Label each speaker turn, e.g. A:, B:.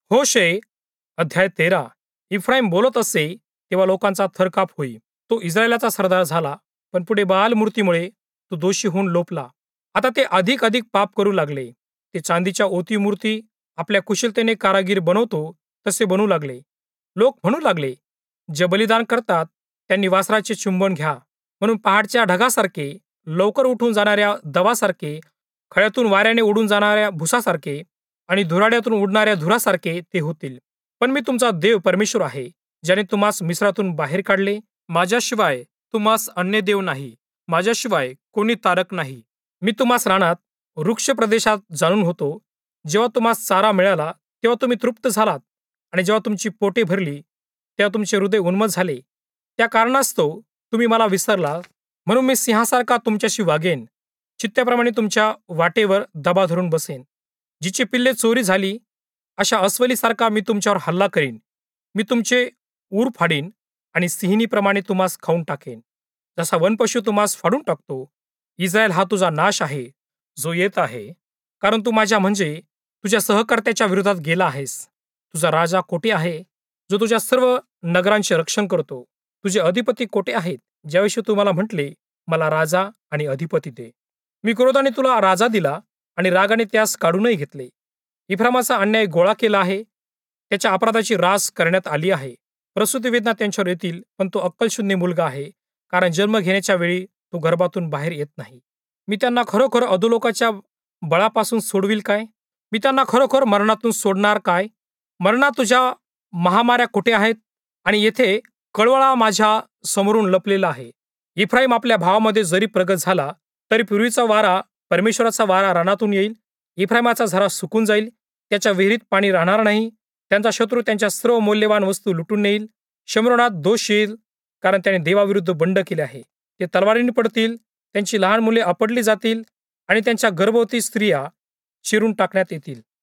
A: होशे अध्याय 13. इफ्राईम बोलत असे तेव्हा लोकांचा थरकाप होई. तो इस्रायलाचा सरदार झाला, पण पुढे बाल मूर्तीमुळे तो दोषी होऊन लोपला. आता ते अधिक अधिक पाप करू लागले. ते चांदीच्या ओती मूर्ती आपल्या कुशलतेने कारागीर बनवतो तसे बनवू लागले. लोक म्हणू लागले, जे बलिदान करतात त्यांनी वासराचे चुंबन घ्या. म्हणून पहाडच्या ढगासारखे, लवकर उठून जाणाऱ्या दवासारखे, खळ्यातून वाऱ्याने उडून जाणाऱ्या भुसासारखे आणि धुराड्यातून उडणाऱ्या धुरासारखे ते होतील. पण मी तुमचा देव परमेश्वर आहे, ज्याने तुम्हास मिस्रातून बाहेर काढले. माझ्याशिवाय तुम्हास अन्य देव नाही, माझ्याशिवाय कोणी तारक नाही. मी तुम्हास रानात वृक्ष प्रदेशात जाणून होतो. जेव्हा तुम्हास चारा मिळाला तेव्हा तुम्ही तृप्त झालात, आणि जेव्हा तुमची पोटे भरली तेव्हा तुमचे हृदय उन्मत्त झाले. त्या कारणास्तव तुम्ही मला विसरला. म्हणून मी सिंहासारखा तुमच्याशी वागेन, चित्त्याप्रमाणे तुमच्या वाटेवर दबा धरून बसेन. जिची पिल्ले चोरी झाली अशा अस्वलीसारखा मी तुमच्यावर हल्ला करीन. मी तुमचे ऊर फाडीन आणि सिंहिणीप्रमाणे तुम्हास खाऊन टाकेन, जसा वनपशु तुम्हास फाडून टाकतो. इस्रायल हा तुझा नाश आहे, जो येत आहे, कारण तू माझ्या म्हणजे तुझ्या सहकर्त्याच्या विरोधात गेला आहेस. तुझा राजा कोठे आहे, जो तुझ्या सर्व नगरांचे रक्षण करतो? तुझे अधिपती कोठे आहेत, ज्याविषयी तू मला म्हटले, मला राजा आणि अधिपती दे? मी क्रोधाने तुला राजा दिला आणि रागाने त्यास काढूनही घेतले. इफ्रामाचा अन्याय गोळा केला आहे, त्याच्या अपराधाची रास करण्यात आली आहे. प्रसूती वेदना त्यांच्यावर येतील, पण तो अक्कलशून्य मुलगा आहे, कारण जन्म घेण्याच्या वेळी तो गर्भातून बाहेर येत नाही. मी त्यांना खरोखर अधोलोकाच्या बळापासून सोडविल काय? मी त्यांना खरोखर मरणातून सोडणार काय? मरणा, तुझ्या महामाऱ्या कुठे आहेत? आणि येथे कळवळा माझ्या समोरून लपलेला आहे. इफ्राईम आपल्या भावामध्ये जरी प्रगत झाला, तरी पूर्वीचा वारा, परमेश्वराचा वारा रानातून येईल. इफ्राईमाचा झरा सुकून जाईल, त्याच्या विहिरीत पाणी राहणार नाही. त्यांचा शत्रू त्यांच्या सर्व मौल्यवान वस्तू लुटून नेईल. शमरोनात दोष येईल, कारण त्याने देवाविरुद्ध बंड केले आहे. ते तलवारीने पडतील, त्यांची लहान मुले आपडली जातील आणि त्यांच्या गर्भवती स्त्रिया चिरून टाकण्यात येतील.